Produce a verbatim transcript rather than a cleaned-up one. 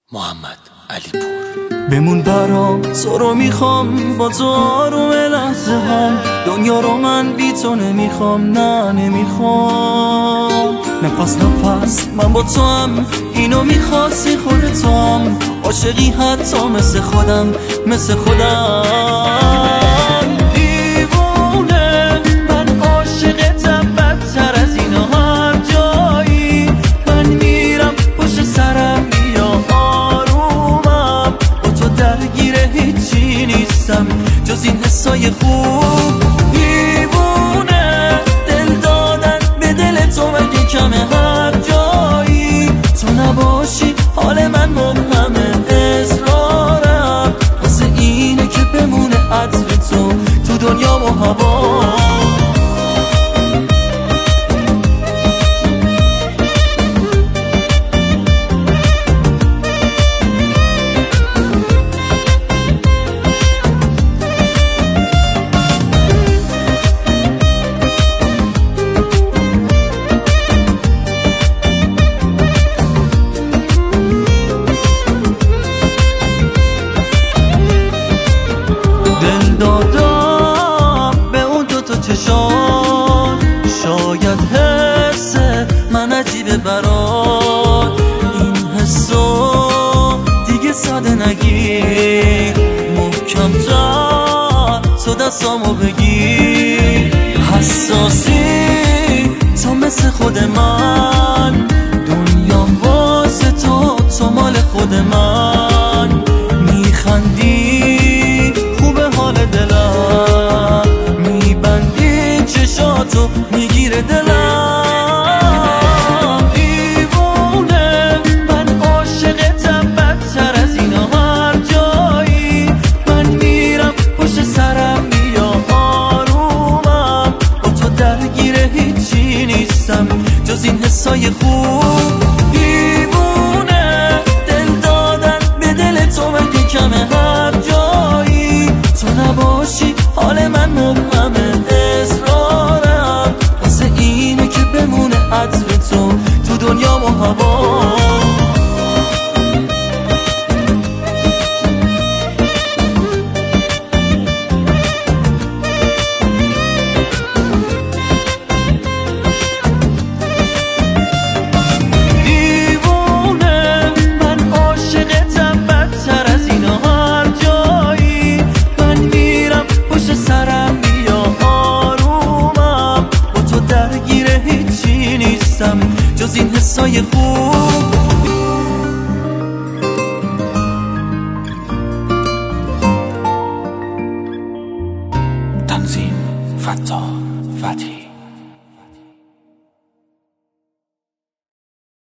محمد علی پور. بمون برام تو رو میخوام، با تو آروم لحظه هم دنیا رو من بی تو نمیخوام، نه نمیخوام. نفس نفس من با تو هم، اینو میخواستی خودت هم، عاشقی حتی مثل خودم مثل خودم. دیوونه من عاشقتم، بدتر از اینا هر جایی من میرم پشت سرم بیا آرومم، با تو درگیره هیچی نیستم جز این حسای خوب. دیوونه دل دادن به دل تو مگه کمه؟ هر جایی تو نباشی حال من مبهمه، اصرارم واسه اینه که بمونه عطر تو تو دنیا و هوا. شاید حس من عجیبه برات، این حسو دیگه ساده نگیر، محکم تر تو دستامو بگیر. حساسی تو مثل خود من، دنیام واسه تو تو مال خود من. میخندی خوبه حال دلم، میبندی چشاتو میگیره دلم. دیوونه من عاشقتم، بدتر از اینا هر جایی من میرم پشت سرم بیا آرومم، با تو درگیره هیچی نیستم جز این حسای خوب. دیوونه دل دادن به دل تو مگه کمه؟ هر جایی تو نباشی حال من مبهمه، اصرارم واسه اینه که بمونه عطر تو تو دنیا و هوا. دیوونه من عاشقتم، بدتر از اینا هر جایی من میرم پشت سرم بیا آرومم، با تو درگیره هیچی نیستم جز این حسای خوب. تنظیم: فتاح فتحی.